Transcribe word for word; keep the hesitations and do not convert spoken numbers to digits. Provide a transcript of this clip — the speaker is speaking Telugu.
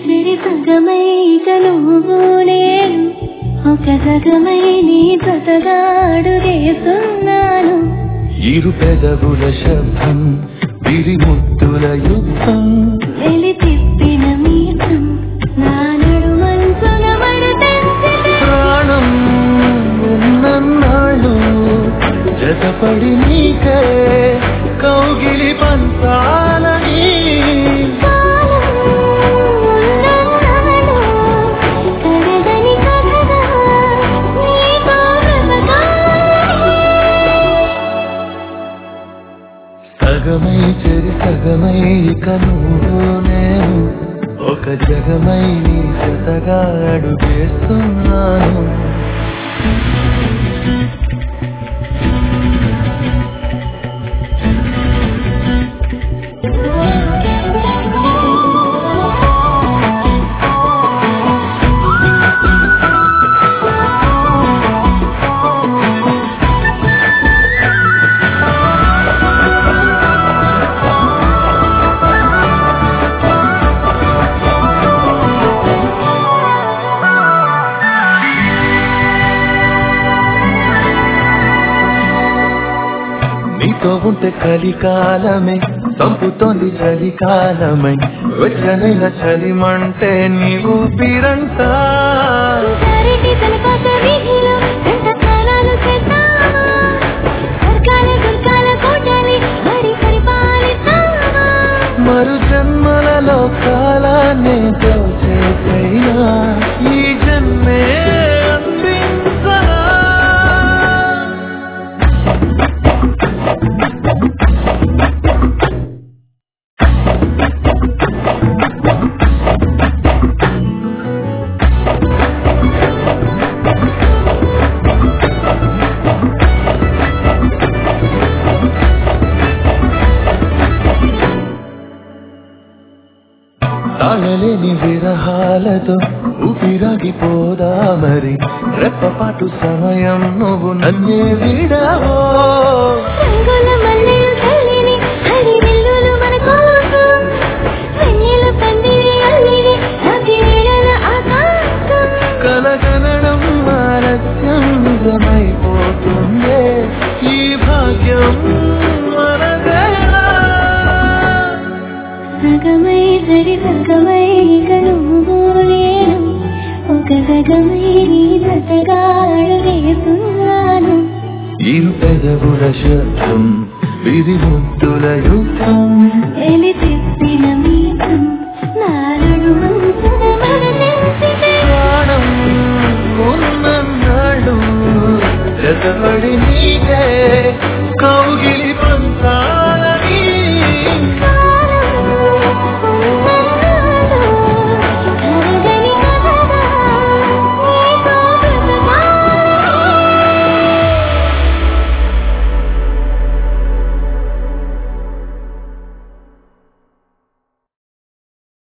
చెరి సగమై కనువు నేను ఒక సగమై నీ జతగా అడుగేస్తున్నాను. ఇరు పెదవుల శబ్దం విరి ముద్దుల యుద్ధం వెలి తిప్పిన మీసం నా నడుమంచున వడతెంచితే ప్రాణం ఉన్నన్నాళ్ళు జతపడి నీకే కౌగిలి పంచాలని సగమై చెరి సగమై ఇక నువ్వు నేను ఒక జగమై నీ జతగా అడుగేస్తున్నాను. నీతో ఉంటే కలికాలమే చంపుతోంది చలికాలమై వచ్చనైన చలిమంటే నీవు పిరంతా మరు జన్మలలో కాలాన్ని దోచేసైనా ఈ జన్మే తాళలేని విరహాలతో ఊపిరాగిపోదా మరి రెప్పపాటు సమయం నువ్వు నన్నే విడవో కలగనడం ఆలస్యం నిజమైపోతుందే ఈ భాగ్యం సగమై సరి సగమై కనువు నేను ఒక సగమై నీ జతగా అడుగేస్తున్నాను. ఇరు పెదవుల శబ్దం విరి ముద్దుల యుద్ధం వెలి తిప్పిన మీసం నా నడుమంచున వడతెంచితే ప్రాణం ఉన్నన్నాళ్ళు జతపడి నీకే కౌగిలి